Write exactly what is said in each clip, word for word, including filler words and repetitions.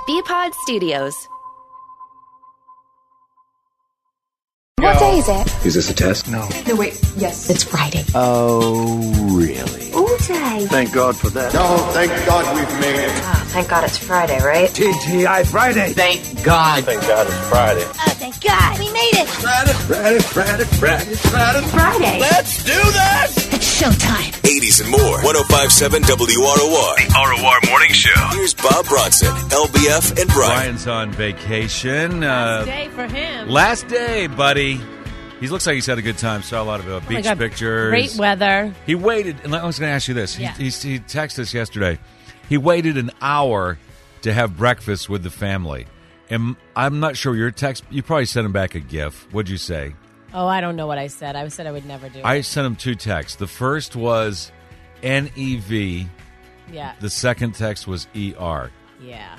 B-Pod Studios. What day is it? Is this a test? No. No, wait. Yes. It's Friday. Oh, really? All day. Thank God for that. No, thank God we've made it. Oh, thank God it's Friday, right? T G I Friday. Thank God. Thank God it's Friday. Oh, thank God. We made it. Friday, Friday, Friday, Friday, Friday. Friday. Let's do this! It's showtime. eighties and more. one oh five point seven W R O R. The R O R Morning Show. Here's Bob Bronson, L B F, and Brian. Brian's on vacation. Last Uh, day for him. last day, buddy. He looks like he's had a good time. Saw a lot of uh, beach Oh my God, pictures. Great weather. He waited, and I was going to ask you this. Yeah. He, he, he texted us yesterday. He waited an hour to have breakfast with the family. And I'm not sure your text, you probably sent him back a GIF. What'd you say? Oh, I don't know what I said. I said I would never do it. I sent him two texts. The first was N E V. Yeah. The second text was E R. Yeah.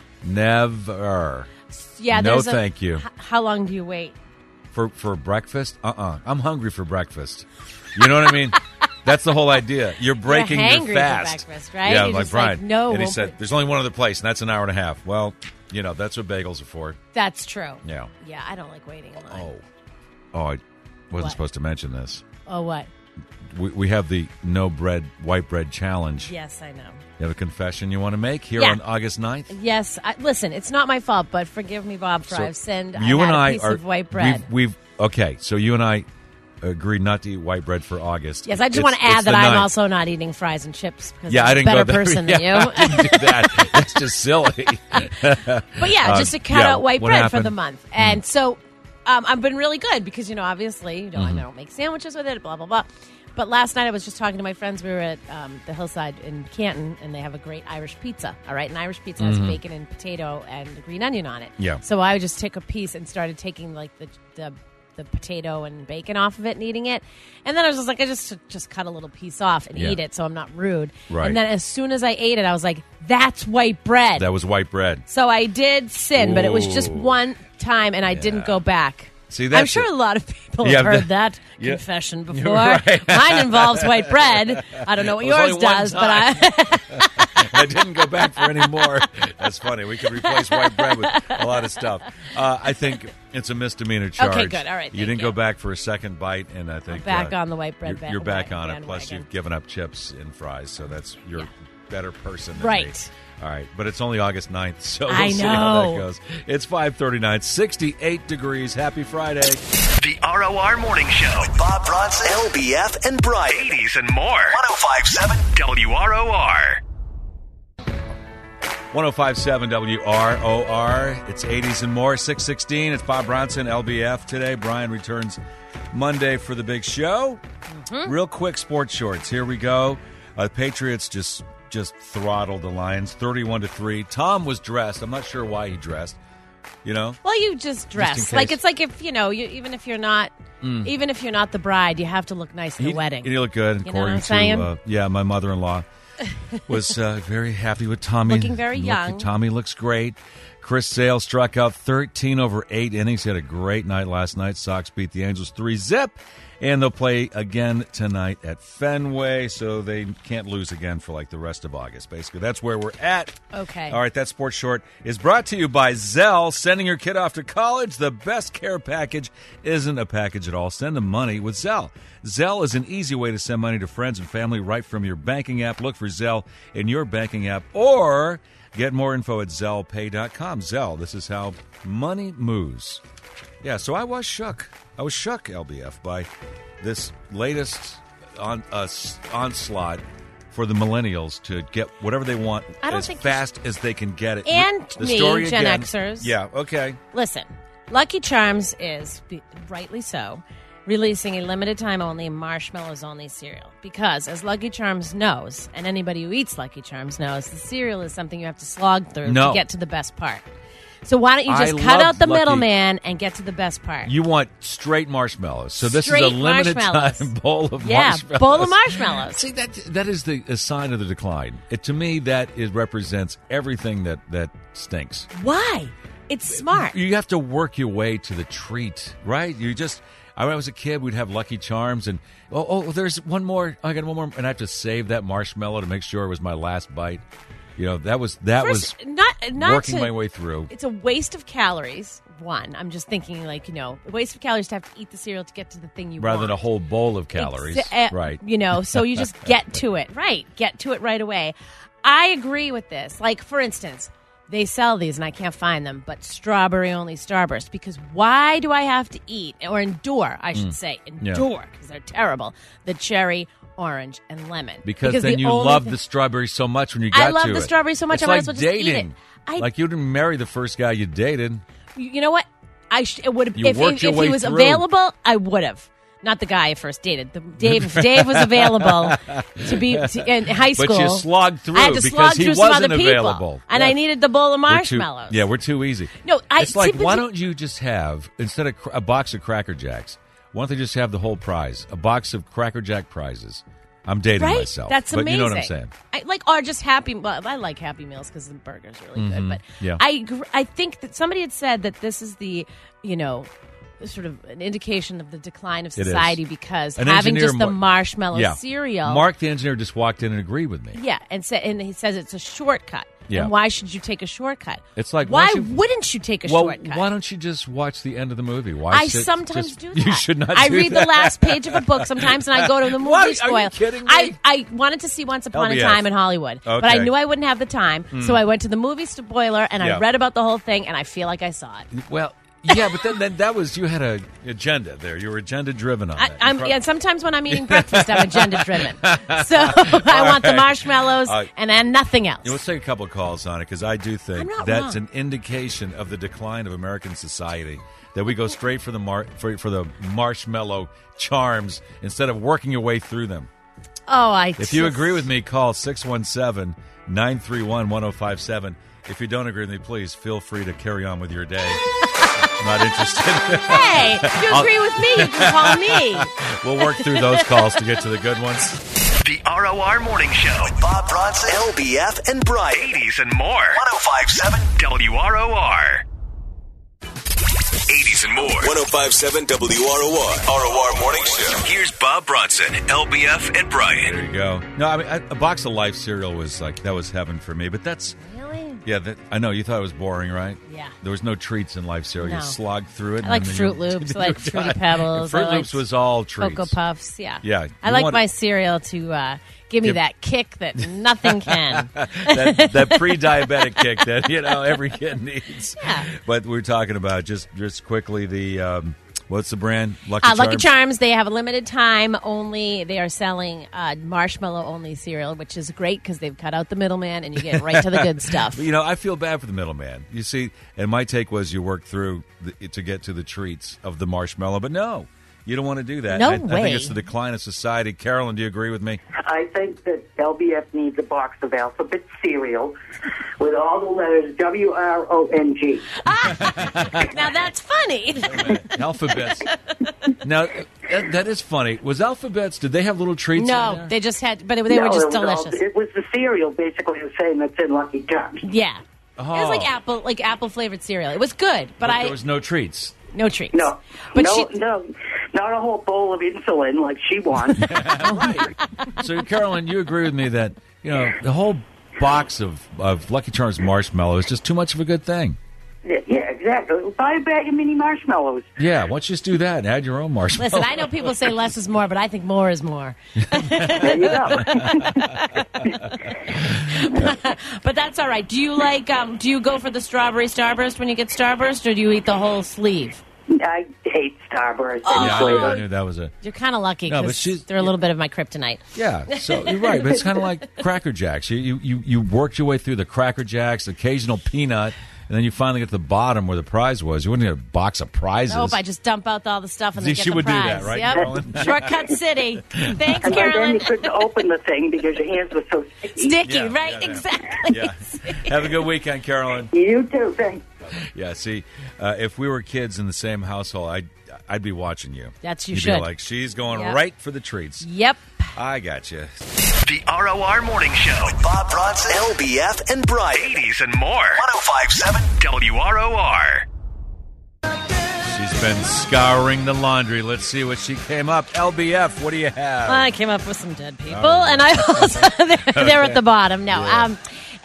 Never. Yeah. No, there's a- thank you. H- how long do you wait? For for breakfast? Uh-uh. I'm hungry for breakfast. You know what I mean? That's the whole idea. You're breaking You're your hangry for fast. breakfast, right? Yeah, You're like just Brian. like, no, and he won't said, be- there's only one other place, and that's an hour and a half. Well, you know, that's what bagels are for. That's true. Yeah. Yeah, I don't like waiting in line. Oh. Oh, I wasn't What? supposed to mention this. Oh, what? We, we have the no bread, white bread challenge. Yes, I know. You have a confession you want to make here Yeah. on August ninth? Yes. I, listen, it's not my fault, but forgive me, Bob, for So I've sinned. You I and had a I piece are. of white bread. We've, we've okay. So you and I agreed not to eat white bread for August. Yes, I just It's- want to add it's that the I'm ninth. also not eating fries and chips because Yeah, I'm I a didn't better go there. person yeah, than you. I didn't do that. That's just silly. But yeah, Uh, just to cut yeah, out white what bread happened? for the month. And so um, I've been really good because, you know, obviously, you know, Mm-hmm. I don't make sandwiches with it, blah, blah, blah. But last night I was just talking to my friends. We were at um, the Hillside in Canton, and they have a great Irish pizza. All right, and Irish pizza has bacon and potato and green onion on it. Mm-hmm. Yeah. So I just took a piece and started taking like the the, the potato and bacon off of it and eating it. And then I was just like, I just just cut a little piece off and Yeah. eat it, so I'm not rude. Right. And then as soon as I ate it, I was like, that's white bread. That was white bread. So I did sin, but it was just Ooh. one time, and I didn't go back. See, that's I'm sure it. a lot of people Yeah, have heard that- that yeah. confession You're before. right. Mine involves white bread. I don't know what It was yours only one does, but time. I. I didn't go back for any more. That's funny. We could replace white bread with a lot of stuff. Uh, I think it's a misdemeanor charge. Okay, good. All right, You thank didn't you. go back for a second bite, and I think back uh, on the white bread You're, ba- you're back ba- on it. Plus, bandwagon. you've given up chips and fries, so that's you're Yeah. a better person than Right. me. All right, but it's only August ninth, so we'll I see how that know. goes. It's five thirty-nine, sixty-eight degrees. Happy Friday. The R O R Morning Show. With Bob Bronson, L B F, and Brian. eighties and more. one oh five point seven W R O R. one oh five point seven W R O R. It's eighties and more. six sixteen. It's Bob Bronson, L B F today. Brian returns Monday for the big show. Mm-hmm. Real quick sports shorts. Here we go. Uh, Patriots just just throttled the Lions thirty-one to three. Tom was dressed. I'm not sure why he dressed. You know? Well, you just dress in like case. it's like if you know, you, even if you're not, even if you're not the bride, you have to look nice at He, the wedding. he looked good. You know according what I'm saying? to uh, yeah, my mother-in-law was uh, very happy with Tommy. Looking very young. Tommy looks great. Chris Sale struck out thirteen over eight innings. He had a great night last night. Sox beat the Angels three zip, and they'll play again tonight at Fenway, so they can't lose again for like the rest of August. Basically, that's where we're at. Okay. All right, that sports short is brought to you by Zelle. Sending your kid off to college, the best care package isn't a package at all. Send them money with Zelle. Zelle is an easy way to send money to friends and family right from your banking app. Look for Zelle in your banking app or get more info at Zelle Pay dot com. Zelle, this is how money moves. Yeah, so I was shook. I was shook, L B F, by this latest on, uh, onslaught for the millennials to get whatever they want I don't as think you fast as they can get it. And the me, story Gen again- Xers. Yeah, okay. Listen, Lucky Charms is, be- rightly so, releasing a limited time only marshmallows only cereal. Because, as Lucky Charms knows, and anybody who eats Lucky Charms knows, the cereal is something you have to slog through No. to get to the best part. So why don't you just I cut love out the Lucky- middleman and get to the best part? You want straight marshmallows. So this Straight is a limited marshmallows. time bowl of yeah, marshmallows. bowl of marshmallows. See, that that is the a sign of the decline. It, to me, that it represents everything that, that stinks. Why? It's smart. You have to work your way to the treat, right? You just, I when I was a kid, we'd have Lucky Charms, and oh, oh, there's one more. I got one more, and I have to save that marshmallow to make sure it was my last bite. You know, that was that First, was not not working to- my way through. It's a waste of calories. One, I'm just thinking, like, you know, a waste of calories to have to eat the cereal to get to the thing you Rather want. than a whole bowl of calories. Ex- uh, right. You know, so you just get to it. Right. Get to it right away. I agree with this. Like, for instance, they sell these, and I can't find them, but strawberry-only Starburst. Because why do I have to eat, or endure, I should Mm. say, Yeah. endure, because they're terrible, the cherry, orange, and lemon? Because, then the you only love thing- the strawberry so much when you got I to it. love the strawberry so much, It's I might like as well just eat dating. it. I- Like you didn't marry the first guy you dated. You you know what? I sh- it would have You if, worked if, your if way he was through. available. I would have. Not the guy I first dated. The Dave. If Dave was available to be to, in high But school, you slogged through I had to because slog he through some wasn't other people, available. and Yeah. I needed the bowl of We're too- marshmallows. yeah, we're too easy. No, I- It's like, see, but why you- don't you just have, instead of cr- a box of Cracker Jacks, why don't they just have the whole prize? A box of Cracker Jack prizes. I'm dating right? myself. That's but amazing. you know what I'm saying. I, like, or just Happy. Well, I like Happy Meals because the burger's really good. But Yeah. I, gr- I think that somebody had said that this is the, you know, sort of an indication of the decline of It is. society because An having engineer just the Mar- marshmallow yeah. cereal. Mark the engineer just walked in and agreed with me. Yeah, and sa- and he says it's a shortcut. Yeah. And why should you take a shortcut? It's like, why why don't you- wouldn't you take a Well, shortcut? why don't you just watch the end of the movie? Why I sit- sometimes just- do that. You should not I do read that. the last page of a book sometimes, and I go to the movie What? Are you spoiler. kidding me? I, I wanted to see Once Upon L B a F. Time in Hollywood, but I Okay. knew I wouldn't have the time, so I went to the movie spoiler and Yeah. I read about the whole thing, and I feel like I saw it. Well, yeah, but then, then that was, you had a agenda there. You were agenda driven on I, that. I'm, You prob- yeah, sometimes when I'm eating breakfast, I'm agenda driven. So I want the marshmallows Uh, and then nothing else. Yeah, let's take a couple of calls on it because I do think I'm not that's wrong. an indication of the decline of American society. That we go straight for the mar- for, for the marshmallow charms instead of working your way through them. Oh, I. If you agree with me, call six one seven, nine three one, one oh five seven. If you don't agree with me, please feel free to carry on with your day. I'm not interested. Hey, if you agree with me, you can call me. We'll work through those calls to get to the good ones. The R O R Morning Show with Bob Bronson, L B F, and Brian. eighties and more. one oh five seven W R O R. eighties and more. one oh five seven W R O R. R O R Morning Show. Here's Bob Bronson, L B F, and Brian. There you go. No, I mean, a, a box of Life cereal was like, that was heaven for me. But that's, Really? yeah, that, I know, you thought it was boring, right? Yeah. There was no treats in Life cereal. No. You slogged through it. I like and then Fruit you- Loops. I like you were Fruity done. Pebbles. Fruit I like Loops was all treats. Cocoa Puffs, yeah. Yeah. I You like want- my cereal to uh, give me Give- that kick that nothing can. that, that pre-diabetic kick that you know every kid needs. Yeah. But we're talking about just just quickly the um, what's the brand? Lucky Uh, Charms. Lucky Charms, they have a limited time only. They are selling uh, marshmallow only cereal, which is great because they've cut out the middleman and you get right to the good stuff. You know, I feel bad for the middleman. You see, and my take was you work through the, to get to the treats of the marshmallow, but no, you don't want to do that. No I, I way. think it's the decline of society. Carolyn, do you agree with me? I think that L B F needs a box of alphabet cereal with all the letters W R O N G. Now that's funny. Alphabets. Now that, that is funny. Was Alphabets? Did they have little treats? in No, there? they just had, but they were No, just it was all- delicious. it was the cereal, basically the same that's in Lucky Charms. Yeah. It was like Oh. apple, like apple flavored cereal. It was good, but, But I there was no treats. no treats. No, but no, she, no, not a whole bowl of insulin like she wants. So, Carolyn, you agree with me that you know the whole box of, of Lucky Charms marshmallow is just too much of a good thing. Yeah, exactly. Buy a bag of mini marshmallows. Yeah, why don't you just do that and add your own marshmallow? listen, I know people say less is more, but I think more is more. There you go. But that's all right. Do you like? Um, do you go for the strawberry Starburst when you get Starburst, or do you eat the whole sleeve? I hate Starburst. Oh. and Yeah, I, flavor. knew, I knew that was a You're kind of lucky No, but because she's- they're a little bit of my kryptonite. yeah. So you're right, but it's kind of like Cracker Jacks. You, you you you worked your way through the Cracker Jacks, occasional peanut, and then you finally get to the bottom where the prize was. You wouldn't get a box of prizes. Nope, I just dump out all the stuff and See, then get she the would do prize. that, right, Yep. Carolyn? Shortcut City. Thanks, And by then Carolyn. you couldn't open the thing because your hands were so sticky. Sticky, Yeah, right? yeah, yeah. Exactly. Yeah. Have a good weekend, Carolyn. You too, thanks. Yeah. See, uh, if we were kids in the same household, I'd I'd be watching you. That's you You'd should. Be like, she's going Yep. right for the treats. Yep. I got you. The R O R Morning Show with Bob Bronson, L B F, and Brian. eighties and more. one oh five seven W R O R. She's been scouring the laundry. Let's see what she came up. L B F, what do you have? I came up with some dead people, and I also they're, they're at the bottom. No, Yeah. um,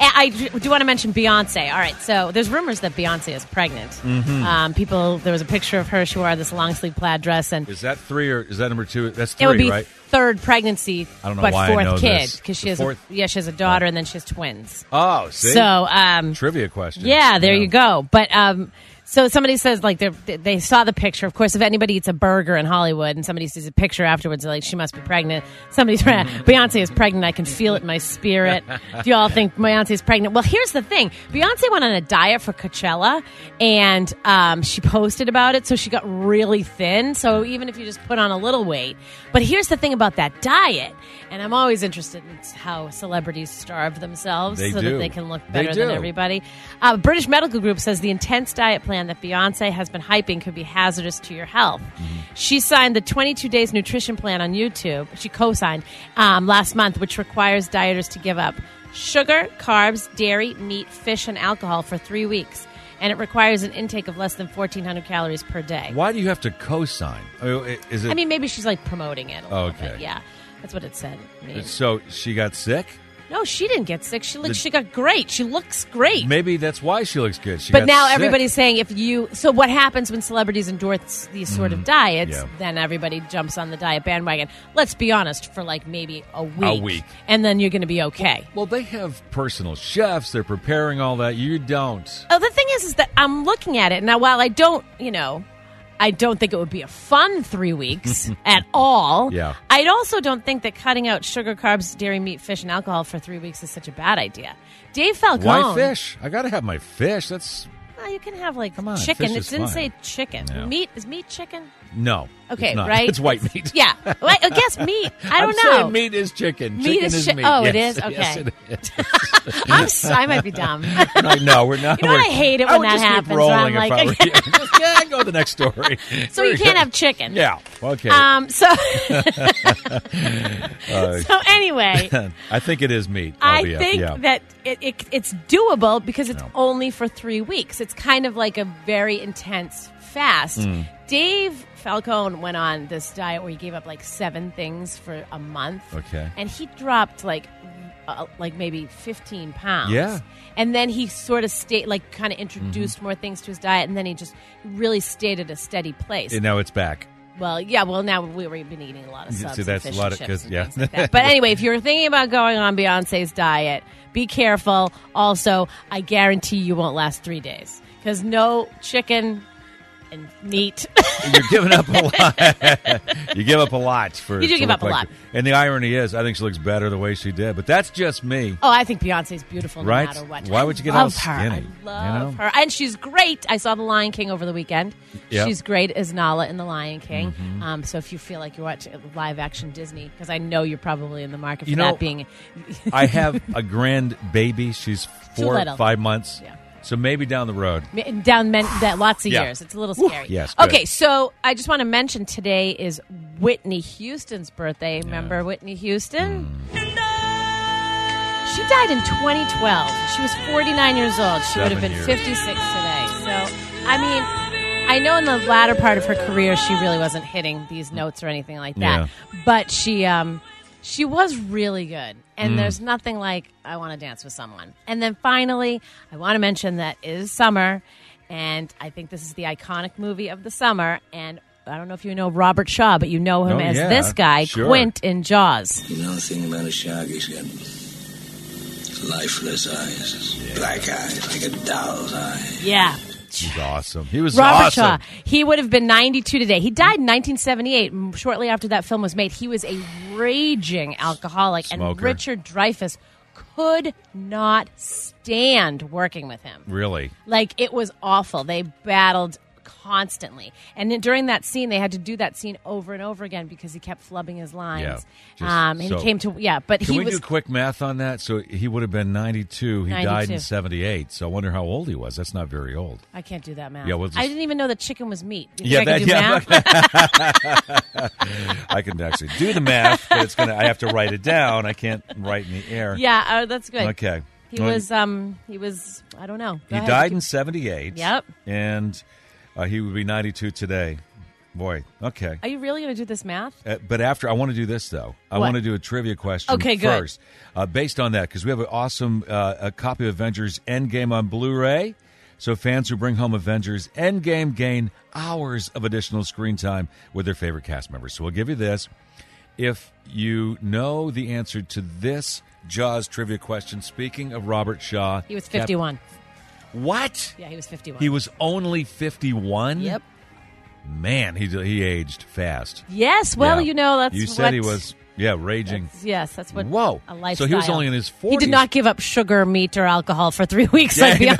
And I do want to mention Beyonce. All right, so there's rumors that Beyonce is pregnant. Mm-hmm. Um, people, there was a picture of her. She wore this long sleeve plaid dress, and Is that three or is that number two? That's three, it would be right? third pregnancy, I don't know but why I fourth know kid this. because she The has fourth- a, yeah she has a daughter and then she has twins. Oh, see? So um, Trivia question. yeah, there you go. But um, so somebody says like they they saw the picture. Of course, if anybody eats a burger in Hollywood and somebody sees a picture afterwards, they're like she must be pregnant. Somebody's pre- Beyonce is pregnant. I can feel it in my spirit. Do you all think Beyonce is pregnant? Well, here's the thing. Beyonce went on a diet for Coachella, and um, she posted about it. So she got really thin. So even if you just put on a little weight, but here's the thing about that diet, and I'm always interested in how celebrities starve themselves They so do. that they can look They better than do. everybody. Uh, British Medical Group says the intense diet plan that Beyonce has been hyping could be hazardous to your health. Mm-hmm. She signed the twenty-two days nutrition plan on YouTube. She co-signed um, last month, which requires dieters to give up sugar, carbs, dairy, meat, fish, and alcohol for three weeks. And it requires an intake of less than fourteen hundred calories per day. Why do you have to co-sign? I mean, Is it? I mean, maybe she's like promoting it a little Okay. bit. Yeah, that's what it said. I mean, so she got sick? no, she didn't get sick. She looks. The- She got great. She looks great. Maybe that's why she looks good. She But got now sick. everybody's saying if you so what happens when celebrities endorse these sort of diets, yeah. then everybody jumps on the diet bandwagon. Let's be honest, for like maybe a week. week. And then you're going to be okay. Well, they have personal chefs. They're preparing all that. You don't. Oh, the thing is is that I'm looking at it now. While I don't, you know, I don't think it would be a fun three weeks at all. Yeah. I also don't think that cutting out sugar, carbs, dairy, meat, fish, and alcohol for three weeks is such a bad idea. Dave Falcone. Why fish? I got to have my fish. That's Well, you can have like Come on, chicken. fish It is didn't fine. say chicken. No. Meat is meat chicken? no. Okay, it's not. right? It's white meat. Yeah. Well, I guess meat. I don't I'm know. saying meat is chicken. Meat chicken is is chi- meat. oh, it Yes. is? Yes, Okay. it is. I'm so, I might be dumb. Like, no, we're not. You know what? we're- I hate it I when would that just keep happens, where rolling I'm if like- I were you. Just, yeah, go to the next story. So you can't have chicken. Yeah. Okay. Um. So. Uh, so anyway, I think it is meat. I L B F, think yeah. that it, it, it's doable because it's No. only for three weeks. It's kind of like a very intense fast. Mm. Dave Falcone went on this diet where he gave up like seven things for a month. Okay. And he dropped like uh, like maybe fifteen pounds. Yeah. And then he sort of stayed, like kind of Mm-hmm. introduced more things to his diet, and then he just really stayed at a steady place. And now it's back. Well, yeah. Well, now we, we've been eating a lot of See, subs that's a and fish lot and of- chips 'cause- and yeah. things like that. But anyway, if you're thinking about going on Beyonce's diet, be careful. Also, I guarantee you won't last three days because no chicken and meat. You're giving up a lot. You give up a lot for. You do to give look up a like lot. you. And the irony is, I think she looks better the way she did. But that's just me. Oh, I think Beyonce's beautiful no Right? matter what. Why I would you get all love her. skinny, I love you know? her, and she's great. I saw The Lion King over the weekend. Yep. She's great as Nala in The Lion King. Mm-hmm. Um, so if you feel like you watch live action Disney, because I know you're probably in the market for You know, that being. I have a grand baby. She's Too four, little. five months. Yeah. So maybe down the road. Down men, that lots of Yeah. years. It's a little scary. yes, good. Okay, so I just want to mention today is Whitney Houston's birthday. Remember Whitney Houston? She died in twenty twelve. She was forty-nine years old. She would have Seven been years. fifty-six today. So, I mean, I know in the latter part of her career she really wasn't hitting these notes or anything like that. Yeah. But she um she was really good. Mm. And there's nothing like I want to dance with someone. And then finally, I want to mention that it is summer, and I think this is the iconic movie of the summer. And I don't know if you know Robert Shaw, but you know him Oh, as yeah, this guy, sure. Quint in Jaws. You know the thing about a shark, he's got lifeless eyes, black eyes, like a doll's eye. Yeah. He's awesome. He was Robert awesome. Shaw. He would have been ninety-two today. He died in nineteen seventy-eight. m- Shortly after that film was made, he was a raging alcoholic, and Smoker. Richard Dreyfuss could not stand working with him. Really? Like, it was awful. They battled constantly. And then during that scene, they had to do that scene over and over again because he kept flubbing his lines. Yeah, just um, and so- he came to, yeah, but Can he we was. do quick math on that? So he would have been ninety-two. He died ninety-two. in seventy-eight. So I wonder how old he was. That's not very old. I can't do that math. Yeah, we'll just- I didn't even know that chicken was meat. You Yeah, think I can that- do yeah. math? I can actually do the math, but it's gonna. I have to write it down. I can't write in the air. Yeah, uh, that's good. Okay. He Well, was, um, he was, I don't know. Go He ahead. died in seventy-eight. Yep. And uh, he would be ninety-two today. Boy, okay. Are you really going to do this math? Uh, but after, I want to do this, though. I What? want to do a trivia question Okay, good. first. Uh, based on that, because we have an awesome uh, a copy of Avengers Endgame on Blu-ray. So fans who bring home Avengers Endgame gain hours of additional screen time with their favorite cast members. So we'll give you this. If you know the answer to this Jaws trivia question, speaking of Robert Shaw. He was fifty-one. Cap- what? Yeah, he was fifty-one. He was only fifty-one? Yep. Man, he he aged fast. Yes, well, Yeah. you know, that's You what... said he was, yeah, raging. That's- yes, that's what Whoa. a lifestyle. So he was only in his forties. He did not give up sugar, meat, or alcohol for three weeks Yeah, like I know.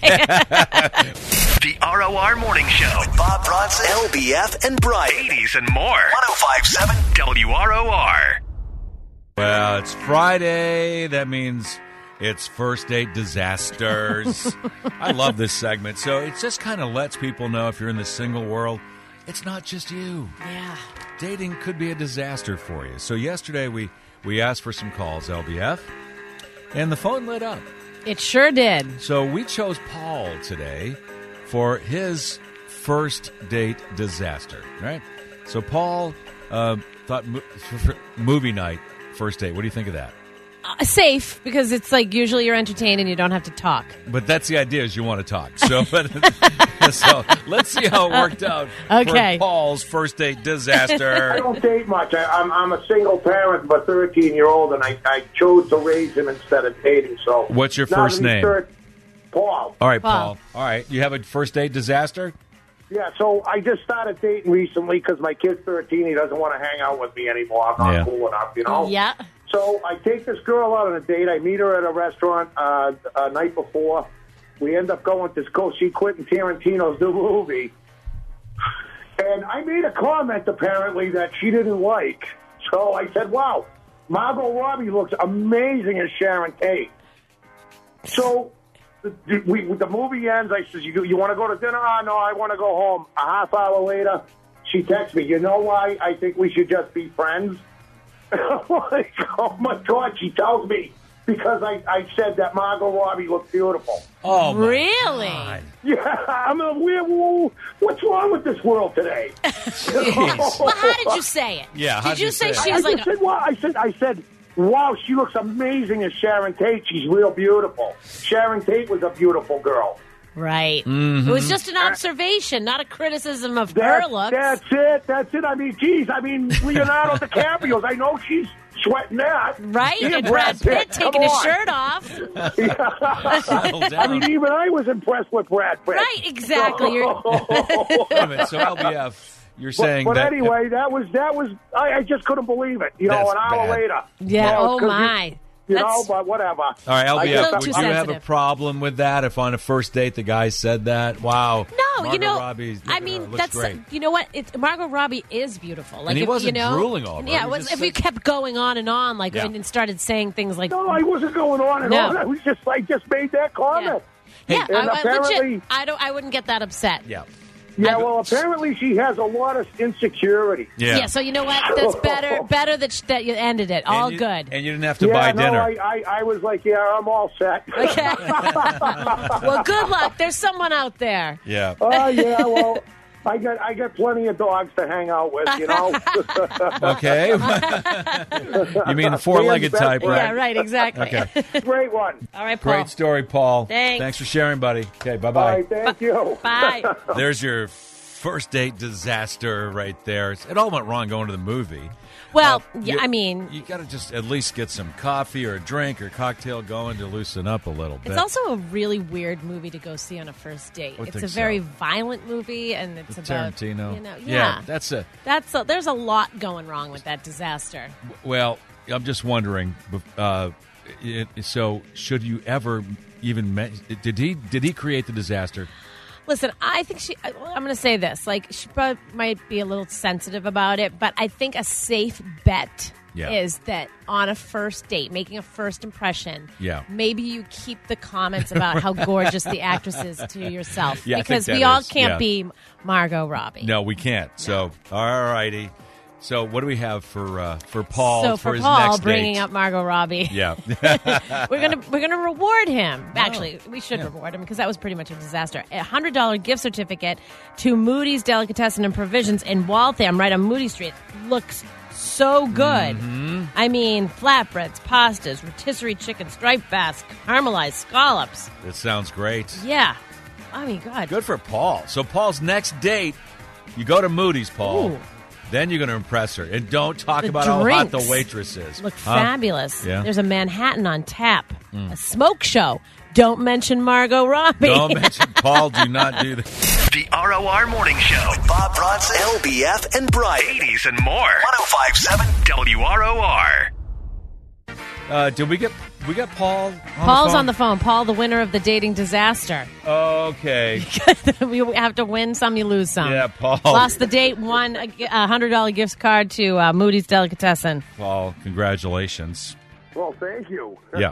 Beyonce. The R O R Morning Show with Bob Bronson, L B F, and Brian. eighties and more. one oh five point seven W R O R. Well, it's Friday. That means it's first date disasters. I love this segment. So it just kind of lets people know if you're in the single world, it's not just you. Yeah. Dating could be a disaster for you. So yesterday we, we asked for some calls, L B F, and the phone lit up. It sure did. So we chose Paul today for his first date disaster, right? So Paul uh, thought mo- movie night, first date. What do you think of that? Uh, safe, because it's like usually you're entertained and you don't have to talk. But that's the idea, is you want to talk. So, but, so let's see how it worked out Okay. for Paul's first date I disaster. don't date much. I, I'm, I'm a single parent of a thirteen-year-old, and I, I chose to raise him instead of dating. So, What's your now first that he's name? thir- Paul. All right, Paul. Paul. All right, you have a first date disaster? Yeah, so I just started dating recently because my kid's thirteen. He doesn't want to hang out with me anymore. I'm not Yeah. cool enough, you know? Yeah. So I take this girl out on a date. I meet her at a restaurant uh, a night before. We end up going to go see Quentin Tarantino's new movie. And I made a comment, apparently, that she didn't like. So I said, wow, Margot Robbie looks amazing as Sharon Tate. So the, we, the movie ends. I said, you, you want to go to dinner? Oh, no, I want to go home. A half hour later, she texts me, you know why I think we should just be friends? I'm like, oh, my God, she tells me because I, I said that Margot Robbie looked beautiful. Oh, my Really? God. Yeah, I'm a weird. What's wrong with this world today? Well, how did you say it? Yeah, how'd Did you you say say it? I she's like... just said, wow, I said, I said, wow, she looks amazing as Sharon Tate. She's real beautiful. Sharon Tate was a beautiful girl. Right. Mm-hmm. It was just an observation, not a criticism of her That's, looks. that's it. That's it. I mean, geez, I mean, Leonardo DiCaprio's. I know she's sweating that. Right? Yeah, And Brad Pitt Come taking his on. shirt off. Settle I down. mean, even I was impressed with Brad Pitt. Right, exactly. You're, Wait a minute, so L B F, you're But, saying but that... anyway, that was that was. I, I just couldn't believe it. You know, That's an hour bad. later. yeah, Well, oh 'cause you- my. You, know, That's- but whatever. All right, L B I F, guess little would too you have a sensitive. problem with that if on a first date the guy said that? Wow. No, Margot you know, Robbie, look I at mean, her, looks that's great. you know what? It's, Margot Robbie is beautiful. Like he if, wasn't you know, drooling over her. Yeah, He it was, just if we said- kept going on and on, like Yeah. and started saying things like, No, I wasn't going on and No. on. I was just I just made that comment. yeah, and I, I apparently- legit, I don't, I wouldn't get that upset. Yeah. Yeah, well, apparently she has a lot of insecurity. Yeah. Yeah, so you know what? That's better. Better that sh- that you ended it. All and you, good. And you didn't have to yeah, buy no, dinner. I, I, I was like, yeah, I'm all set. Okay. Well, good luck. There's someone out there. yeah. Oh yeah, well, I got I got plenty of dogs to hang out with, you know. Okay. You mean the four-legged Best type, friend. right? Yeah, right. Exactly. Okay. Great one. All right, Paul. Great story, Paul. Thanks. Thanks for sharing, buddy. Okay, All bye-bye. right, thank you. Bye. There's your first date disaster right there. It all went wrong going to the movie. Well, Uh, yeah, you- I mean, you got to just at least get some coffee or a drink or cocktail going to loosen up a little bit. it's also a really weird movie to go see on a first date. I It's think a very so. violent movie, and it's With about Tarantino. You know, yeah, that's a. that's a, there's a lot going wrong with that disaster. Well, I'm just wondering. Uh, it, so, should you ever even? Me- did he? Did he create the disaster? Listen, I think she. I'm going to say this. Like, she probably might be a little sensitive about it, but I think a safe bet Yeah. is that on a first date, making a first impression, Yeah. maybe you keep the comments about how gorgeous the actress is to yourself. Yeah, I think because that we all is, can't yeah. be Margot Robbie. No, we can't. So, all righty. So what do we have for uh, for Paul So for, for his Paul next bringing date? up Margot Robbie, Yeah. we're gonna we're gonna reward him. Actually, we should reward him because that was pretty much a disaster. A hundred dollar gift certificate to Moody's Delicatessen and Provisions in Waltham, right on Moody Street. Looks so good. Mm-hmm. I mean, flatbreads, pastas, rotisserie chicken, striped bass, caramelized scallops. It sounds great. Yeah. I mean, God. Good for Paul. So Paul's next date, you go to Moody's, Paul. Ooh. Then you're going to impress her. And don't talk The about how hot drinks the waitress is. Look Huh? fabulous. Yeah. There's a Manhattan on tap. A smoke show. Don't mention Margot Robbie. Don't mention Paul. Do not do that. The R O R Morning Show with Bob Bronson, L B F, and Brian. eighties and more. one oh five point seven W R O R. Uh, did we get we got Paul? On Paul's the phone? on the phone. Paul, the winner of the dating disaster. Okay. We have to win some, you lose some. Yeah, Paul. Lost the date, won a a hundred dollar gift card to uh, Moody's Delicatessen. Paul, congratulations. Well, thank you. Yeah.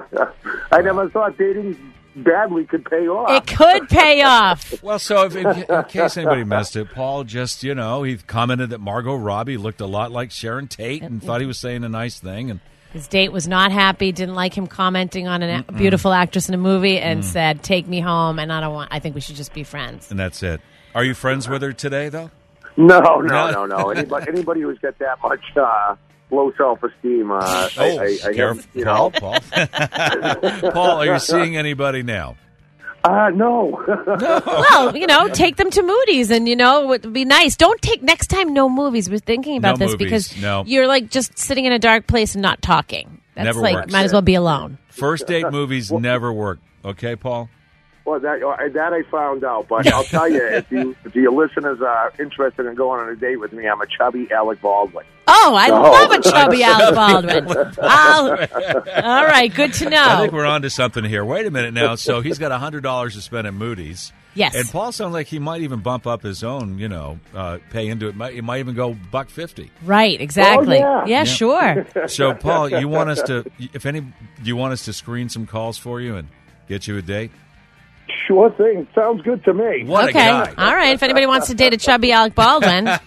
I never thought dating badly could pay off. It could pay off. Well, so if, in, in case anybody missed it, Paul just, you know, he commented that Margot Robbie looked a lot like Sharon Tate and thought he was saying a nice thing. And His date was not happy, didn't like him commenting on a Mm-mm. beautiful actress in a movie, and Mm. said, "Take me home." And I don't want. I think we should just be friends. and that's it. Are you friends with her today, though? No, no, no, no. Anybody, anybody who's got that much uh, low self-esteem, uh, I, Oh, I, I careful, have, you know. Paul. Paul. Paul, are you seeing anybody now? Uh, no. Well, you know, take them to Moody's, and you know, it would be nice. Don't take next time. No movies. We're thinking about No this movies, because no. you're like just sitting in a dark place and not talking. That's Never like works. might as well be alone. First date movies never work. Okay, Paul? Well, that uh, that I found out, but I'll tell you, if you if your listeners are interested in going on a date with me, I'm a chubby Alec Baldwin. Oh, I No. love a chubby Alec Baldwin. I'll, all right, good to I know. think we're on to something here. Wait a minute now. So he's got one hundred dollars to spend at Moody's. Yes. And Paul sounds like he might even bump up his own, you know, uh, pay into it. Might, it might even go buck fifty. Right, exactly. Oh, yeah. yeah, sure. So, Paul, you want us to, if any, do you want us to screen some calls for you and get you a date? Sure thing. Sounds good to me. What Okay, a guy. all right. If anybody wants to date a chubby Alec Baldwin, I,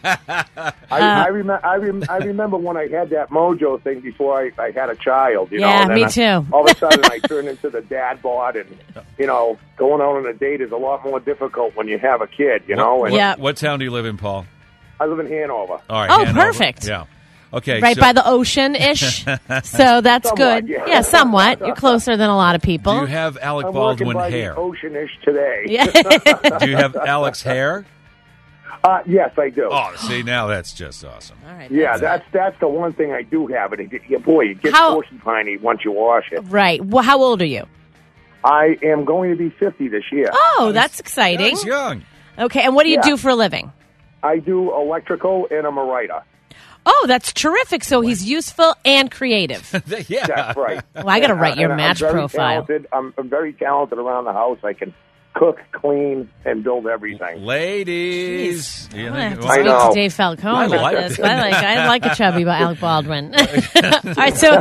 I, remem- I, rem- I remember when I had that mojo thing before I, I had a child. You Yeah, know, and me then I- too. all of a sudden, I turned into the dad bod, and you know, going out on a date is a lot more difficult when you have a kid. You know, What, and what, Yeah. what town do you live in, Paul? I live in Hanover. All right. Oh, Hanover. perfect. Yeah. Okay. right so, by the ocean ish. So that's Somewhat, good. yeah. Yeah, somewhat. You're closer than a lot of people. Do you have Alec I'm Baldwin working by hair? the oceanish today. yeah. Do you have Alec's hair? Uh, yes, I do. Oh, see, now that's just awesome. All right. Yeah, that's that's the one thing I do have. It, it, yeah, boy, it gets How- porcupiney once you wash it. Right. Well, how old are you? I am going to be fifty this year. Oh, that's exciting. He's young. Okay, and what do you Yeah. do for a living? I do electrical, and I'm a writer. Oh, that's terrific. So he's useful and creative. yeah. That's right. Well, I got to write your And match I'm very profile. Talented. I'm, I'm very talented around the house. I can cook, clean, and build everything. Ladies. Jeez. You I'm gonna have think- to I speak know. to Dave Falcone I about like this. it. I like I like a chubby Alec Baldwin. All right, so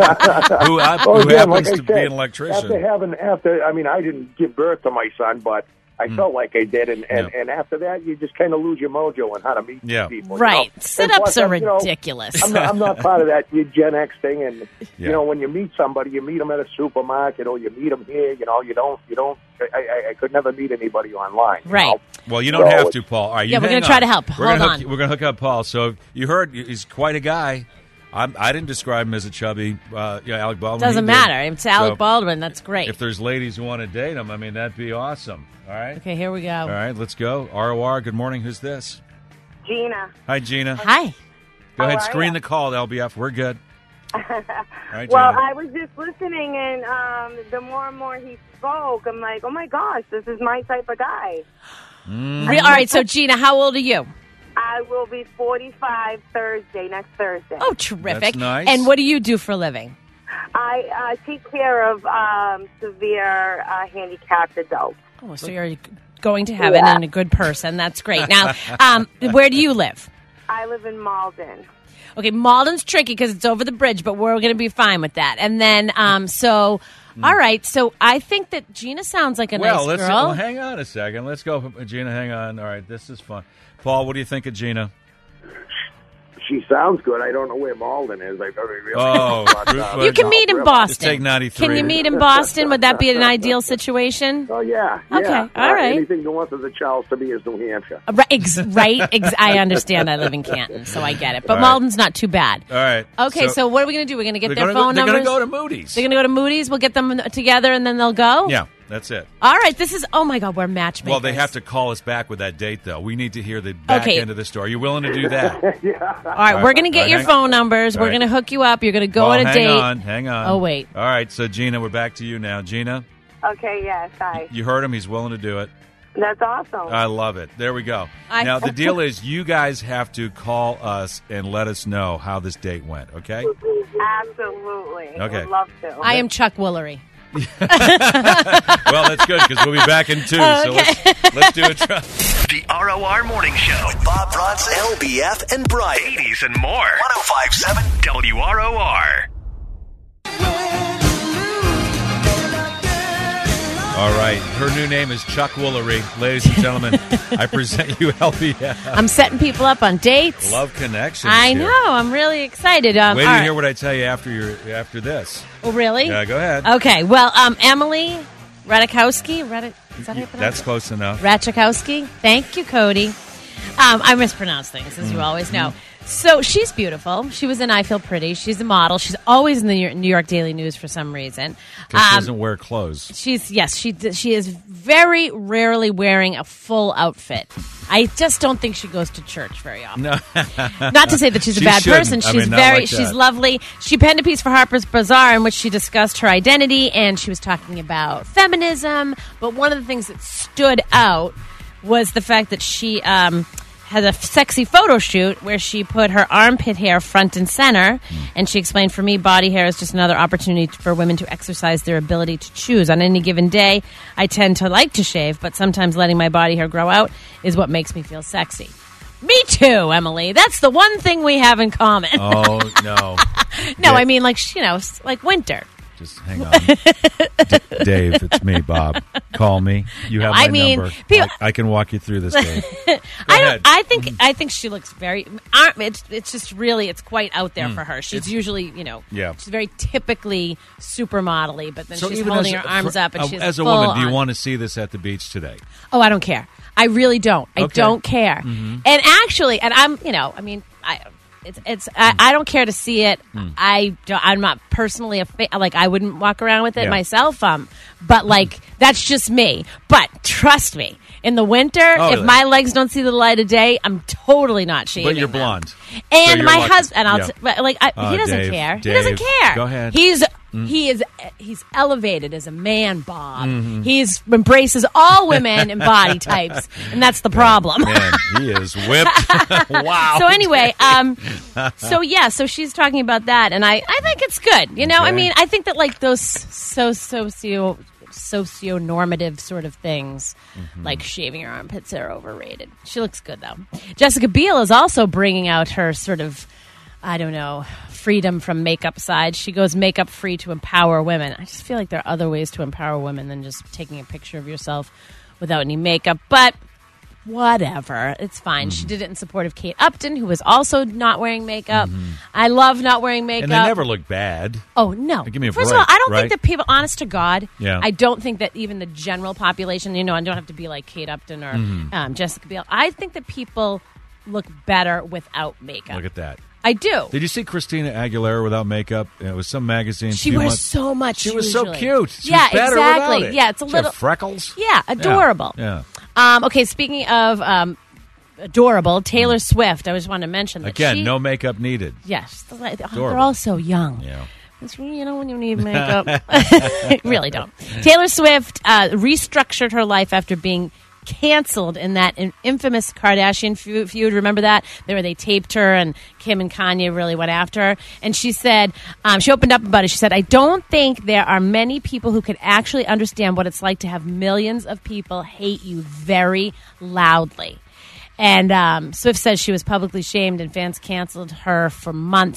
who, I, Oh, who again, happens like I to be said, an electrician. After having, after I mean, I didn't give birth to my son, but I felt like I did, and, and, Yeah. and after that, you just kind of lose your mojo on how to meet Yeah. people. right, You know? sit And ups plus, are I'm, you know, ridiculous. I'm not, I'm not part of that Gen X thing, and Yeah. you know, when you meet somebody, you meet them at a supermarket, or you meet them here. You know, you don't, you don't. I, I, I could never meet anybody online. you Right. know? Well, you don't So have it's- to, Paul. All right, you Yeah, we're hang gonna try on. to help. We're Hold gonna on. Hook, we're going to hook up Paul. So you heard he's quite a guy. I'm, I didn't describe him as a chubby, uh, yeah, Alec Baldwin. Doesn't He did. matter. It's Alec So Baldwin. That's great. If there's ladies who want to date him, I mean, that'd be awesome. All right. Okay, here we go. All right, let's go. R O R, good morning. Who's this? Gina. Hi, Gina. Hi. Go How ahead, are screen ya? the call to L B F. We're good. All right, Well, Gina. I was just listening, and um, the more and more he spoke, I'm like, oh my gosh, this is my type of guy. Mm. Re- All right, so Gina, how old are you? I will be forty-five Thursday, next Thursday. Oh, terrific. That's nice. And what do you do for a living? I uh, take care of um, severe uh, handicapped adults. Oh, so you're going to heaven Yeah. and a good person. That's great. Now, um, where do you live? I live in Malden. Okay, Malden's tricky because it's over the bridge, but we're going to be fine with that. And then, um, so, all right. So I think that Gina sounds like a well, nice let's girl. well, hang on a second. Let's go, Gina. Hang on. All right, this is fun. Paul, what do you think of Gina? she sounds good. I don't know where Malden is. I very really. Oh, but, uh, You can meet in Just Boston. take ninety-three. Can you meet in Boston? Would that be an ideal situation? Oh yeah. Okay, yeah. all Uh, right. Anything north of the Charles to me is New Hampshire. Right, ex- right. Ex- I understand. I live in Canton, so I get it. But All right. Malden's not too bad. All right. Okay, so, what are we going to do? We're going to get they're their gonna phone go, numbers. They're going to go to Moody's. They're going to go to Moody's. We'll get them together, and then they'll go. Yeah, that's it. All right. This is. Oh my God, we're matchmakers. Well, they have to call us back with that date, though. We need to hear the back Okay. end of the story. Are you willing to do that? yeah. All right, we're going to get All your right. phone numbers. All We're right. going to hook you up. You're going to go well, on a hang date. on, hang on. Oh, wait. All right, so Gina, we're back to you now. Gina, Okay, yes, hi. you heard him. He's willing to do it. That's awesome. I love it. There we go. I- now, the deal is you guys have to call us and let us know how this date went, okay? Absolutely. Okay. Would love to. I am Chuck Woolery. Well, that's good because we'll be back in two. So let's, let's do a try. The R O R Morning Show. With Bob Bronson, L B F, and Brian. eighties and more. one oh five point seven W R O R. All right. Her new name is Chuck Woolery. Ladies and gentlemen, I present you L B F. I'm setting people up on dates. Love connections. I here. know. I'm really excited. Um, Wait all to right. hear what I tell you after your after this. Oh, really? Yeah, go ahead. Okay. Well, um, Emily Radikowski. Radik- is that how you pronounce That's close enough. Ratchakowski. Thank you, Cody. Um, I mispronounce things, as you always know. So she's beautiful. She was in I Feel Pretty. She's a model. She's always in the New York Daily News for some reason. Because she Um, doesn't wear clothes. She's yes, she she is very rarely wearing a full outfit. I just don't think she goes to church very often. No. Not to say that she's a She bad shouldn't. person. I She's mean, not very like she's that. lovely. She penned a piece for Harper's Bazaar in which she discussed her identity and she was talking about feminism. But one of the things that stood out was the fact that she um, had a sexy photo shoot where she put her armpit hair front and center, and she explained, for me, body hair is just another opportunity for women to exercise their ability to choose. On any given day, I tend to like to shave, but sometimes letting my body hair grow out is what makes me feel sexy. Me too, Emily. That's the one thing we have in common. Oh, no. no, Yeah. I mean, like, you know, s- like winter. Just hang on. D- Dave, it's me, Bob. Call me. You have I my mean, number. people- I, I can walk you through this, Dave. Go I ahead. don't. I think. I think she looks very. arm- It's. It's just really. It's quite out there for her. She's It's- usually, you know. Yeah. She's very typically supermodel-y, but then So she's even holding as her a- arms for- up, and uh, she's as a full woman, do you on. want to see this at the beach today? Oh, I don't care. I really don't. I Okay. don't care. And actually, and I'm, you know, I mean, I, it's, it's, I, I don't care to see it. I, don't, I'm not personally a fa- like I wouldn't walk around with it Yeah. myself. Um, but like that's just me. But trust me, in the winter, Oh, if yeah. my legs don't see the light of day, I'm totally not shaving. But you're them. blonde. And So you're my lucky. husband, and I'll Yeah. t- but, like I, Uh, he doesn't Dave, care. He Dave, doesn't care. go ahead. Mm. He's he is he's elevated as a man, Bob. Mm-hmm. He's embraces all women and body types, and that's the problem. Man, he is whipped. Wow. So anyway, um, so yeah, so she's talking about that, and I, I think it's good. You know, I Okay. mean, I think that like those so socio socio-normative sort of things, Mm-hmm. like shaving your armpits, are overrated. She looks good though. Jessica Biel is also bringing out her sort of, I don't know, freedom from makeup side. She goes makeup free to empower women. I just feel like there are other ways to empower women than just taking a picture of yourself without any makeup, but whatever. It's fine. Mm-hmm. She did it in support of Kate Upton, who was also not wearing makeup. I love not wearing makeup. and they never look bad. Oh, no. Give me a First break, of all, I don't right? think that people, honest to God, Yeah. I don't think that even the general population, you know, I don't have to be like Kate Upton or Mm-hmm. um, Jessica Biel. I think that people look better without makeup. Look at that. I do. Did you see Christina Aguilera without makeup? It was some magazine. She few wears months- so much. She was so usually. cute. She yeah, was better exactly. without it. Yeah, it's a She little had freckles. Yeah, adorable. Yeah. Um, okay, speaking of um, adorable, Taylor Swift. I just wanted to mention that Again, she, no makeup needed. Yes, oh, they're Adorable. all so young. Yeah. It's, you know when you need makeup. Really don't. Taylor Swift uh, restructured her life after being canceled in that in- infamous Kardashian feud, feud. Remember that? There, where they taped her and Kim and Kanye really went after her. And she said, um, she opened up about it. She said, I don't think there are many people who could actually understand what it's like to have millions of people hate you very loudly. And um, Swift says she was publicly shamed and fans canceled her for months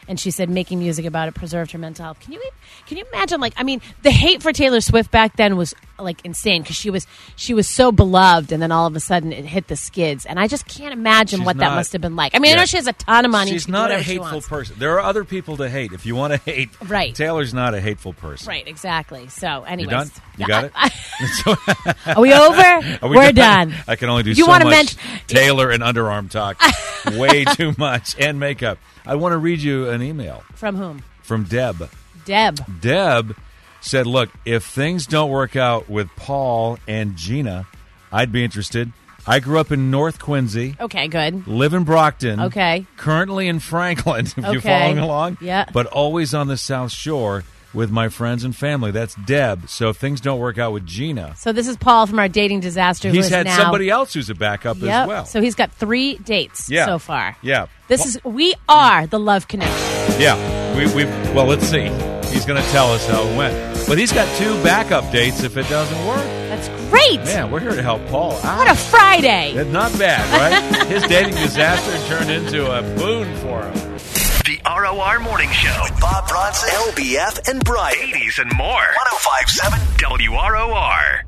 and she said making music about it preserved her mental health. Can you can you imagine? Like, I mean, the hate for Taylor Swift back then was like insane because she was she was so beloved, and then all of a sudden it hit the skids, and I just can't imagine She's what not- that must have been like. I mean, Yeah. I know she has a ton of money. She's She can do not a whatever she hateful wants. person. There are other people to hate. If you want to hate, Right. Taylor's not a hateful person. Right, exactly. So, You anyways, done? You got it? Are we over? Are We're done. I can only do You so wanna much mention- Taylor and underarm talk. Way too much. And makeup. I want to read you an email From whom? from Deb. Deb. Deb said, look, if things don't work out with Paul and Gina, I'd be interested. I grew up in North Quincy. Okay, good. Live in Brockton. Okay. Currently in Franklin, if you're Okay. following along. Yeah. But always on the South Shore with my friends and family. That's Deb. So if things don't work out with Gina, So this is Paul from our dating disaster. who he's is had now, somebody else who's a backup Yep. as well. So he's got three dates Yeah. so far. Yeah. This is we are the Love Connection. Yeah. We, we, well, let's see. He's going to tell us how it went. But he's got two backup dates if it doesn't work. That's great. Man, we're here to help Paul out. What a Friday. That's not bad, right? His dating disaster turned into a boon for him. The R O R Morning Show with Bob Bronson, L B F, and Brian. eighties and more. one oh five point seven W R O R.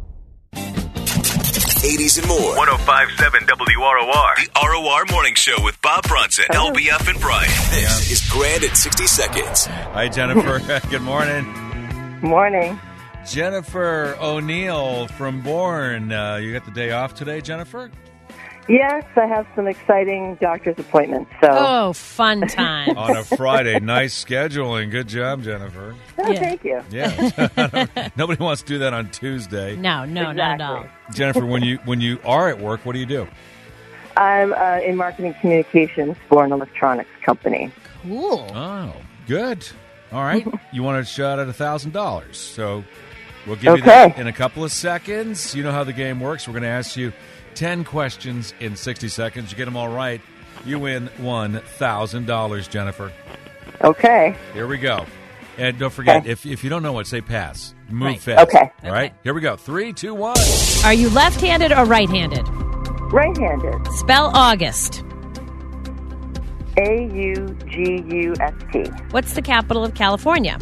eighties and more. one oh five point seven W R O R. The R O R Morning Show with Bob Bronson, L B F, and Brian. This is Grand in sixty seconds. Hi, Jennifer. Good morning. Morning. Jennifer O'Neill from Bourne. Uh, you got the day off today, Jennifer? Yes, I have some exciting doctor's appointments. So, Oh, fun time. On a Friday. Nice scheduling. Good job, Jennifer. Oh, Yeah. thank you. Yeah. Nobody wants to do that on Tuesday. No, no, not at all. Exactly. Jennifer, when you when you are at work, what do you do? I'm uh, in marketing communications for an electronics company. Cool. Oh, good. All right. You want a shot at one thousand dollars. So we'll give you Okay. that in a couple of seconds. You know how the game works. We're going to ask you ten questions in sixty seconds. You get them all right, you win one thousand dollars, Jennifer. Okay. Here we go. And don't forget, Okay. if, if you don't know what, say pass. Move Right. fast. Okay. All right. Here we go. Three, two, one. Are you left-handed or right-handed? Right-handed. Spell August. A U G U S T. What's the capital of California?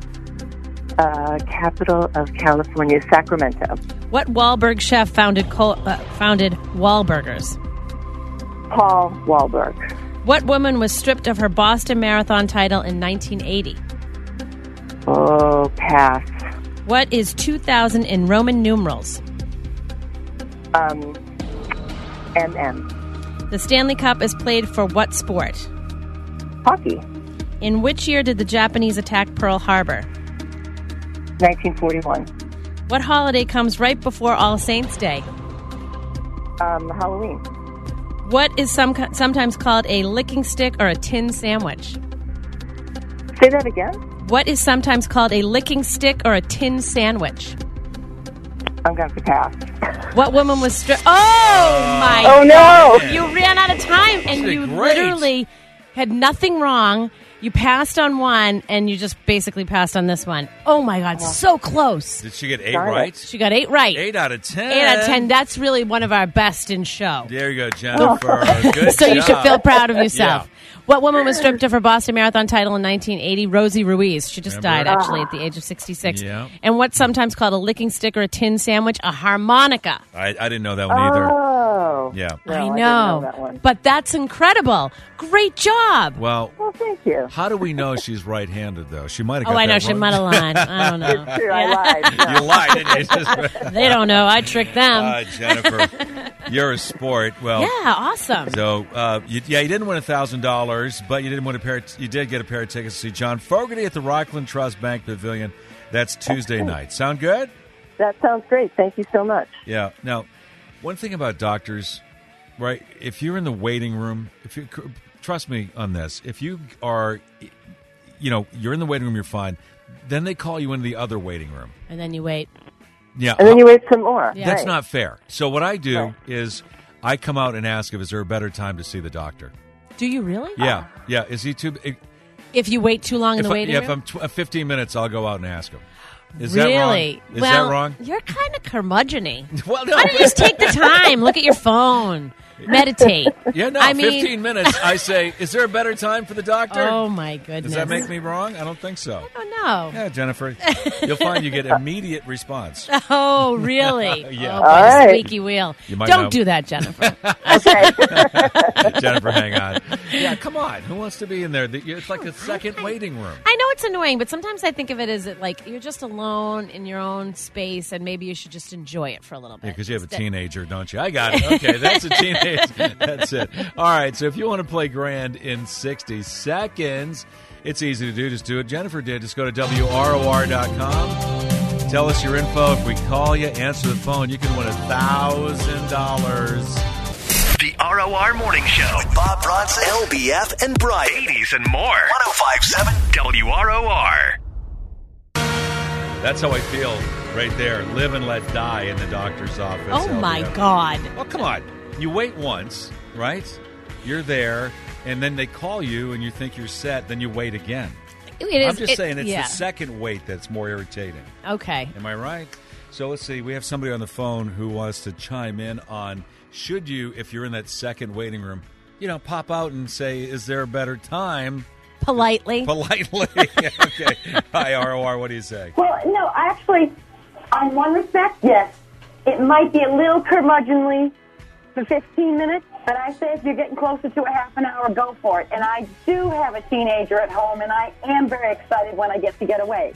Uh, capital of California, Sacramento. What Wahlberg chef founded Col- uh, founded Wahlburgers? Paul Wahlberg. What woman was stripped of her Boston Marathon title in nineteen eighty? Oh, pass. What is two thousand in Roman numerals? Um, M M. The Stanley Cup is played for what sport? Hockey. In which year did the Japanese attack Pearl Harbor? nineteen forty-one. What holiday comes right before All Saints' Day? Um, Halloween. What is some, sometimes called a licking stick or a tin sandwich? Say that again? What is sometimes called a licking stick or a tin sandwich? I'm going to pass. What woman was stripped? Oh, my Oh, no. God. You ran out of time, and She did you great. literally had nothing wrong. You passed on one, and you just basically passed on this one. Oh, my God. So close. Did she get eight Darn it. right? She got eight right. Eight out of ten. Eight out of ten. That's really one of our best in show. There you go, Jennifer. Good So you should job. feel proud of yourself. Yeah. What woman was stripped of her Boston Marathon title in nineteen eighty? Rosie Ruiz. She just Remember? died, actually, at the age of sixty-six. Yeah. And what's sometimes called a licking stick or a tin sandwich? A harmonica. I, I didn't know that one either. Oh. Yeah. No, I didn't know. that one. But that's incredible. Great job. Well, Well, thank you. how do we know she's right-handed, though? She might have Oh, got I know. that She wrong. might have lied. I don't know. It's true, I lied. No. You lied, didn't you? Just- They don't know. I tricked them. Uh, Jennifer, you're a sport. Well, yeah, awesome. so uh, you, yeah, you didn't win a thousand dollars, but you didn't win a pair. Of, you did get a pair of tickets to see John Fogerty at the Rockland Trust Bank Pavilion. That's Tuesday night. Sound good? That sounds great. Thank you so much. Yeah. Now, one thing about doctors, right? If you're in the waiting room, if you trust me on this, if you are, you know, you're in the waiting room, you're fine. Then they call you into the other waiting room. And then you wait. Yeah. And then you wait some more. Yeah. That's Right. not fair. So what I do Right. is I come out and ask if is there a better time to see the doctor. Do you really? Yeah, yeah. Is he too? If, If you wait too long in the I, waiting yeah, room? if I'm tw- uh, fifteen minutes, I'll go out and ask him. Is really? that wrong? Is well, that wrong? You're kind of curmudgeon-y. Well, no. Why don't you just take the time? Look at your phone. meditate. Yeah, no, I mean, fifteen minutes. I say, is there a better time for the doctor? Oh, my goodness. Does that make me wrong? I don't think so. Oh, no. Yeah, Jennifer, you'll find you get immediate response. Oh, really? Yeah. Oh, by All the right. squeaky wheel. You might Don't know. do that, Jennifer. Okay. Jennifer, hang on. Yeah, come on. Who wants to be in there? It's like a second waiting room. I know it's annoying, but sometimes I think of it as it like you're just alone in your own space, and maybe you should just enjoy it for a little bit. Yeah, because you have a Instead- teenager, don't you? I got it. Okay, that's a teenager. That's it. All right, so if you want to play grand in sixty seconds, it's easy to do. Just do what Jennifer did. Just go to W R O R dot com. Tell us your info. If we call you, answer the phone, you can win one thousand dollars. The R O R Morning Show with Bob Bronson, L B F, and Brian. eighties and more. one oh five point seven W R O R. That's how I feel right there. Live and let die in the doctor's office. Oh, my L B F. God. Oh, come on. You wait once, right? You're there, and then they call you, and you think you're set. Then you wait again. It is, I'm just it- saying it's yeah. the second wait that's more irritating. Okay. Am I right? So let's see. We have somebody on the phone who wants to chime in on should you, if you're in that second waiting room, you know, pop out and say, is there a better time? Politely. Politely. Okay. Hi, R O R. What do you say? Well, no, actually, on one respect, yes. It might be a little curmudgeonly for fifteen minutes, but I say if you're getting closer to a half an hour, go for it. And I do have a teenager at home, and I am very excited when I get to get away.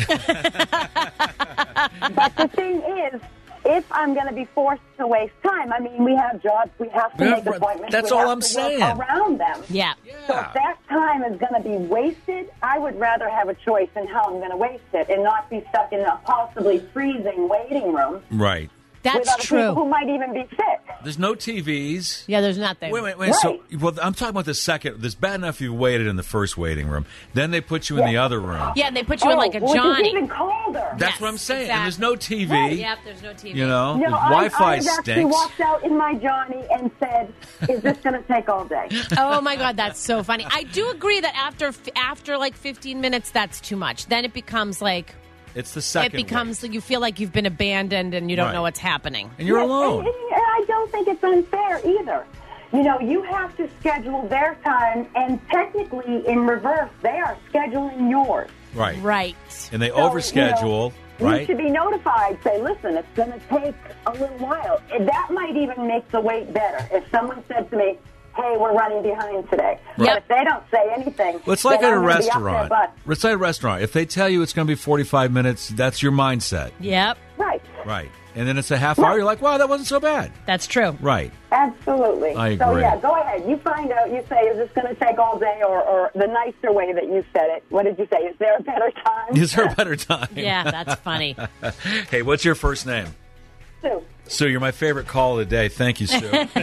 But the thing is, if I'm going to be forced to waste time, I mean, we have jobs, we have to Yeah, make appointments. that's we all have I'm to saying. work around them. Yeah. So if that time is going to be wasted, I would rather have a choice in how I'm going to waste it and not be stuck in a possibly freezing waiting room Right. with That's other true. people who might even be sick. There's no T Vs. Yeah, there's nothing. Wait, wait, wait. So, well, I'm talking about the second. There's bad enough you waited in the first waiting room. Then they put you in the other room. Yeah, and they put you in like a Oh, which Johnny. is even colder. That's Yes, what I'm saying. exactly. And there's no T V. Right. Yep, there's no T V. You know, No, the I, Wi-Fi I've actually stinks. walked out in my Johnny and said, is this going to take all day? Oh my God, that's so funny. I do agree that after after like fifteen minutes, that's too much. Then it becomes like It's the second. it becomes you feel like you've been abandoned and you don't Right. know what's happening. and you're Yes, alone. And, and I don't think it's unfair either. You know, you have to schedule their time, and technically, in reverse, they are scheduling yours. Right. Right. And they So, overschedule. You know, right. You should be notified. Say, listen, it's going to take a little while. And that might even make the wait better. If someone said to me, hey, we're running behind today. Right. But if they don't say anything, Well, it's like then at a I'm gonna be up their restaurant. butt. It's like a restaurant. If they tell you it's going to be forty-five minutes, that's your mindset. Yep. Right. Right. And then it's a half hour. You're like, wow, that wasn't so bad. That's true. Right. Absolutely. I So, agree. yeah, go ahead. You find out. You say, is this going to take all day, or, or the nicer way that you said it? What did you say? Is there a better time? Is there a better time? Yeah, that's funny. Hey, what's your first name? Sue. Sue, you're my favorite call of the day. Thank you, Sue.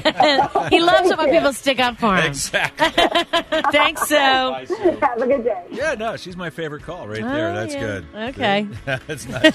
He loves it when people stick up for him. Exactly. Thanks, Sue. Bye, Sue. Have a good day. Yeah, no, she's my favorite call right there. Oh, That's yeah. good. Okay. It's not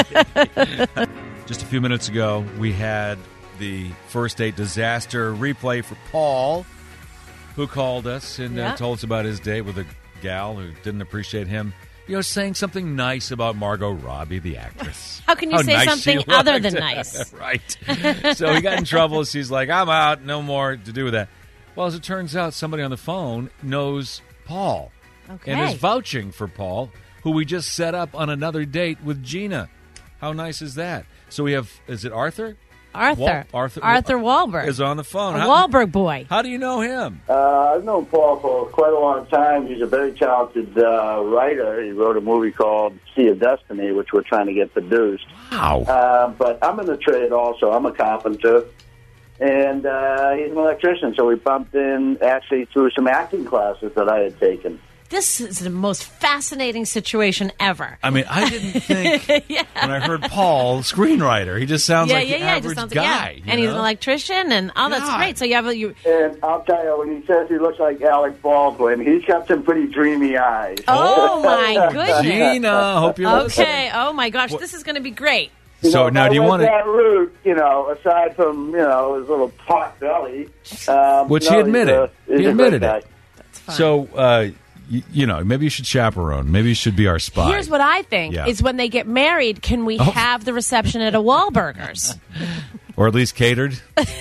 just me. Just a few minutes ago, we had the first date disaster replay for Paul, who called us and Yeah. uh, told us about his date with a gal who didn't appreciate him, you know, saying something nice about Margot Robbie, the actress. How can you say nice something she other looked. than nice? Right. So he got in trouble. She's like, I'm out. No more to do with that. Well, as it turns out, somebody on the phone knows Paul Okay. and is vouching for Paul, who we just set up on another date with Gina. How nice is that? So we have, is it Arthur? Arthur. Wal- Arthur. Arthur Wahlberg. Is on the phone. A How- Wahlberg boy. How do you know him? Uh, I've known Paul for quite a long time. He's a very talented uh, writer. He wrote a movie called Sea of Destiny, which we're trying to get produced. Wow. Uh, but I'm in the trade also. I'm a carpenter. And uh, he's an electrician, so we bumped in actually through some acting classes that I had taken. This is the most fascinating situation ever. I mean, I didn't think yeah. when I heard Paul, screenwriter, he just sounds yeah, like yeah, an yeah. It average just sounds guy. like, yeah. you And he's know? an electrician, and oh, that's God. great. So you have a, you. And I'll tell you, when he says he looks like Alec Baldwin, he's got some pretty dreamy eyes. Oh my goodness, Gina, hope you're listening. Okay. Oh my gosh, this is going to be great. You So know, now, if do you I want went to? that route? You know, aside from you know his little pot belly, um, Which no, he he's admitted. a- he's He a admitted great it. guy. That's fine. So, uh, you, you know, maybe you should chaperone. Maybe you should be our spy. Here's what I think: Yeah. is when they get married, can we Oh. have the reception at a Wahlburgers? or at least catered.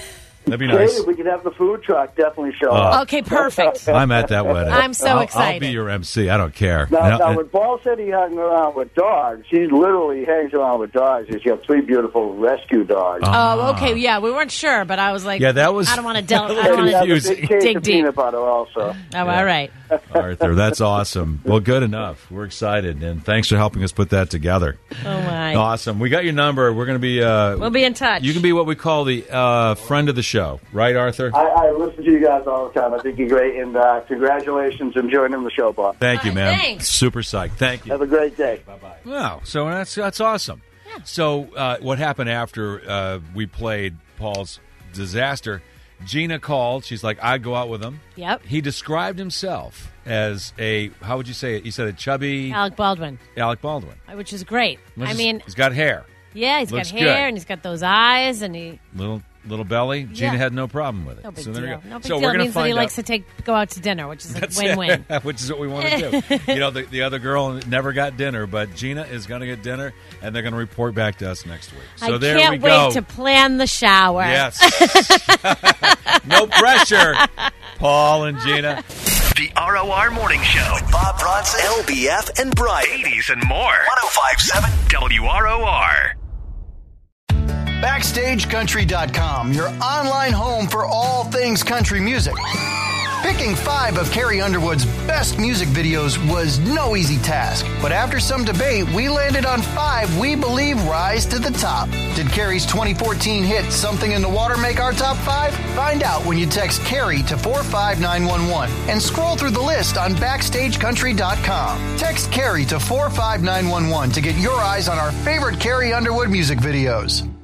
That'd be nice. Hey, we could have the food truck definitely show Uh, up. Okay, perfect. I'm at that wedding. I'm so I'll, excited. I'll be your M C. I don't care. Now, And- now, and- when Paul said he hung around with dogs, he literally hangs around with dogs. He's got three beautiful rescue dogs. Oh, okay. Yeah, we weren't sure, but I was like, Yeah, that was I don't want to del- a I little don't want confusing. to Big case dig of deep. peanut butter also. Oh, all right. Arthur, that's awesome. Well, good enough. We're excited, and thanks for helping us put that together. Oh my. Awesome. We got your number. We're going to be. Uh, We'll be in touch. You can be what we call the uh, friend of the show, right, Arthur? I, I listen to you guys all the time. I think you're great, and uh, congratulations on joining the show, Bob. Thank you, man. thanks. Super psyched. Thank you. Have a great day. Bye-bye. Wow. So that's that's awesome. So uh, what happened after uh, we played Paul's Disaster? Gina called. She's like, I'd go out with him. Yep. He described himself as a, how would you say it? You said a chubby Alec Baldwin, Alec Baldwin. which is great. Which I is- mean, he's got hair, yeah, he's got looks hair good. and he's got those eyes, and he little little belly. Gina Yeah. had no problem with it. no big so there deal. you go. No big so deal. we're It gonna means that he find likes out. to take go out to dinner, which is a That's win-win. it, which is what we want to do. You know, the, the other girl never got dinner, but Gina is going to get dinner, and they're going to report back to us next week. So I there can't we go. wait to plan the shower. Yes. No pressure, Paul and Gina. The R O R Morning Show with Bob Bronson, L B F, and Brian. eighties and more. one oh five point seven W R O R. Backstage Country dot com, your online home for all things country music. Picking five of Carrie Underwood's best music videos was no easy task, but after some debate, we landed on five we believe rise to the top. Did Carrie's twenty fourteen hit Something in the Water make our top five? Find out when you text Carrie to four five nine one one and scroll through the list on Backstage Country dot com. Text Carrie to four five nine one one to get your eyes on our favorite Carrie Underwood music videos.